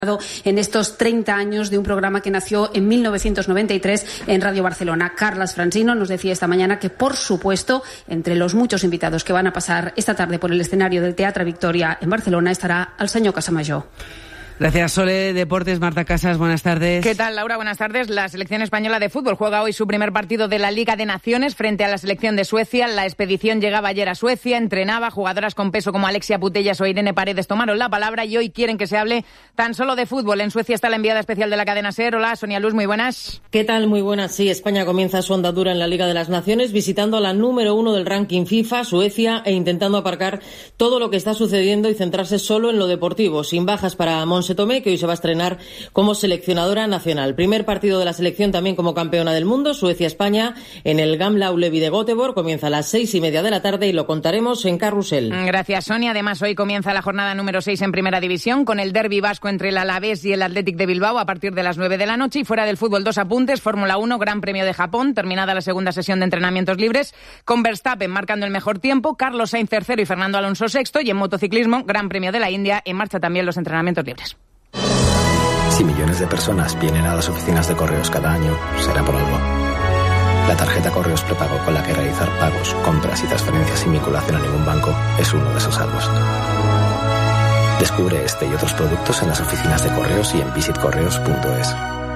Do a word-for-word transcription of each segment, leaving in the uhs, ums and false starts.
en estos treinta años de un programa que nació en mil novecientos noventa y tres en Radio Barcelona. Carles Francino nos decía esta mañana que, por supuesto, entre los muchos invitados que van a pasar esta tarde por el escenario del Teatre Victoria en Barcelona estará el señor Casamajó. Gracias, Sole. Deportes, Marta Casas, buenas tardes. ¿Qué tal, Laura? Buenas tardes. La selección española de fútbol juega hoy su primer partido de la Liga de Naciones frente a la selección de Suecia. La expedición llegaba ayer a Suecia, entrenaba, jugadoras con peso como Alexia Putellas o Irene Paredes tomaron la palabra y hoy quieren que se hable tan solo de fútbol. En Suecia está la enviada especial de la cadena SER. Hola, Sonia Luz, muy buenas. ¿Qué tal? Muy buenas. Sí, España comienza su andadura en la Liga de las Naciones visitando a la número uno del ranking FIFA, Suecia, e intentando aparcar todo lo que está sucediendo y centrarse solo en lo deportivo, sin bajas para Montse Tomé, que hoy se va a estrenar como seleccionadora nacional. Primer partido de la selección también como campeona del mundo, Suecia-España, en el Gamla Ullevi de Göteborg. Comienza a las seis y media de la tarde y lo contaremos en Carrusel. Gracias, Sonia. Además, hoy comienza la jornada número seis en Primera División con el derbi vasco entre el Alavés y el Athletic de Bilbao a partir de las nueve de la noche. Y fuera del fútbol, dos apuntes. Fórmula uno, Gran Premio de Japón, terminada la segunda sesión de entrenamientos libres, con Verstappen marcando el mejor tiempo, Carlos Sainz tercero y Fernando Alonso sexto. Y en motociclismo, Gran Premio de la India, en marcha también los entrenamientos libres. Si millones de personas vienen a las oficinas de Correos cada año, será por algo. La tarjeta Correos Prepago, con la que realizar pagos, compras y transferencias sin vinculación a ningún banco, es uno de esos algos. Descubre este y otros productos en las oficinas de Correos y en visit correos punto es.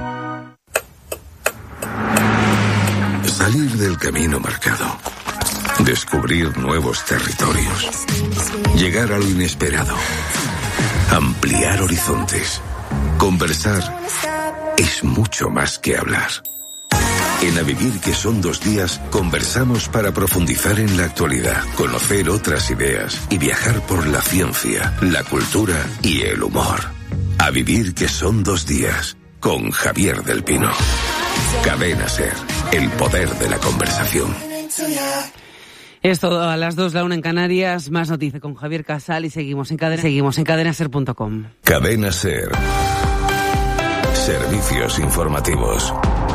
Salir del camino marcado. Descubrir nuevos territorios. Llegar a lo inesperado. Ampliar horizontes. Conversar es mucho más que hablar. En A Vivir, que son dos días, conversamos para profundizar en la actualidad, conocer otras ideas y viajar por la ciencia, la cultura y el humor. A Vivir, que son dos días, con Javier del Pino. Cadena SER, el poder de la conversación. Es todo a las dos, la una en Canarias. Más noticias con Javier Casal y seguimos en cadena, seguimos en cadena ser punto com. Cadena SER. Servicios informativos.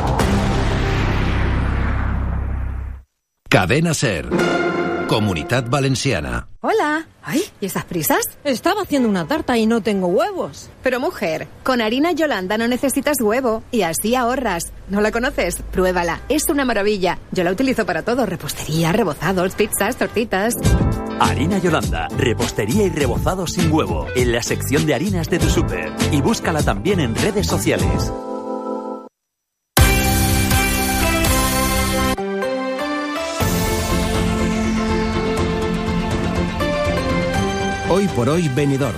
Cadena SER. Comunitat Valenciana. Hola. Ay, ¿y estas prisas? Estaba haciendo una tarta y no tengo huevos. Pero mujer, con harina Yolanda no necesitas huevo y así ahorras. ¿No la conoces? Pruébala, es una maravilla. Yo la utilizo para todo, repostería, rebozados, pizzas, tortitas. Harina Yolanda, repostería y rebozados sin huevo, en la sección de harinas de tu súper. Y búscala también en redes sociales. Hoy por hoy Benidorm.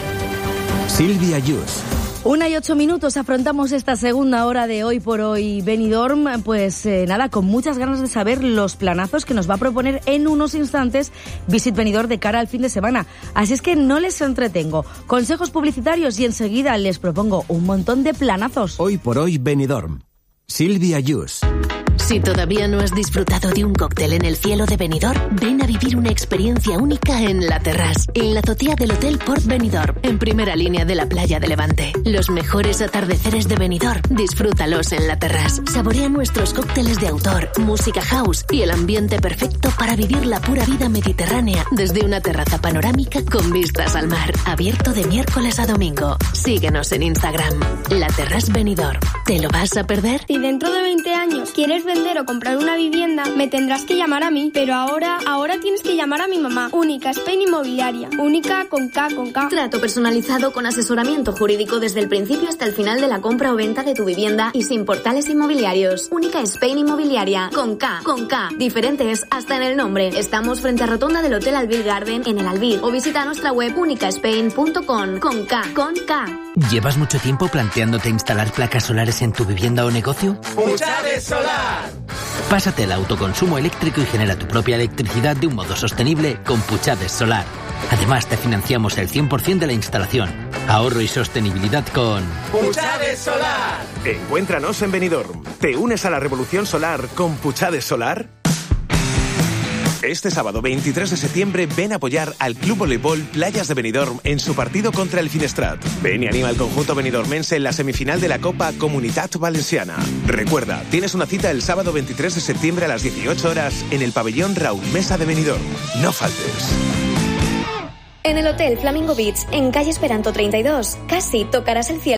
Silvia Yus. Una y ocho minutos, afrontamos esta segunda hora de Hoy por Hoy Benidorm, pues eh, nada, con muchas ganas de saber los planazos que nos va a proponer en unos instantes Visit Benidorm de cara al fin de semana. Así es que no les entretengo, consejos publicitarios y enseguida les propongo un montón de planazos. Hoy por Hoy Benidorm. Silvia Yus. Si todavía no has disfrutado de un cóctel en el cielo de Benidorm, ven a vivir una experiencia única en La Terrasse, en la azotea del Hotel Port Benidorm, en primera línea de la playa de Levante. Los mejores atardeceres de Benidorm, disfrútalos en La Terrasse. Saborea nuestros cócteles de autor, música house y el ambiente perfecto para vivir la pura vida mediterránea desde una terraza panorámica con vistas al mar, abierto de miércoles a domingo. Síguenos en Instagram, La Terrasse Benidorm. ¿Te lo vas a perder? Si dentro de veinte años quieres vender o comprar una vivienda, me tendrás que llamar a mí. Pero ahora, ahora tienes que llamar a mi mamá. Única Spain Inmobiliaria. Única con K, con K. Trato personalizado con asesoramiento jurídico desde el principio hasta el final de la compra o venta de tu vivienda y sin portales inmobiliarios. Única Spain Inmobiliaria. Con K, con K. Diferentes hasta en el nombre. Estamos frente a rotonda del Hotel Albir Garden en el Albir. O visita nuestra web única spain punto com. Con K, con K. ¿Llevas mucho tiempo planteándote instalar placas solares en tu vivienda o negocio? ¡Puchades Solar! Pásate al autoconsumo eléctrico y genera tu propia electricidad de un modo sostenible con Puchades Solar. Además, te financiamos el cien por ciento de la instalación. Ahorro y sostenibilidad con ¡Puchades Solar! Encuéntranos en Benidorm. ¿Te unes a la revolución solar con Puchades Solar? Este sábado veintitrés de septiembre ven a apoyar al Club Voleibol Playas de Benidorm en su partido contra el Finestrat. Ven y anima al conjunto benidormense en la semifinal de la Copa Comunitat Valenciana. Recuerda, tienes una cita el sábado veintitrés de septiembre a las dieciocho horas en el pabellón Raúl Mesa de Benidorm. No faltes. En el Hotel Flamingo Beach, en calle Esperanto treinta y dos, casi tocarás el cielo.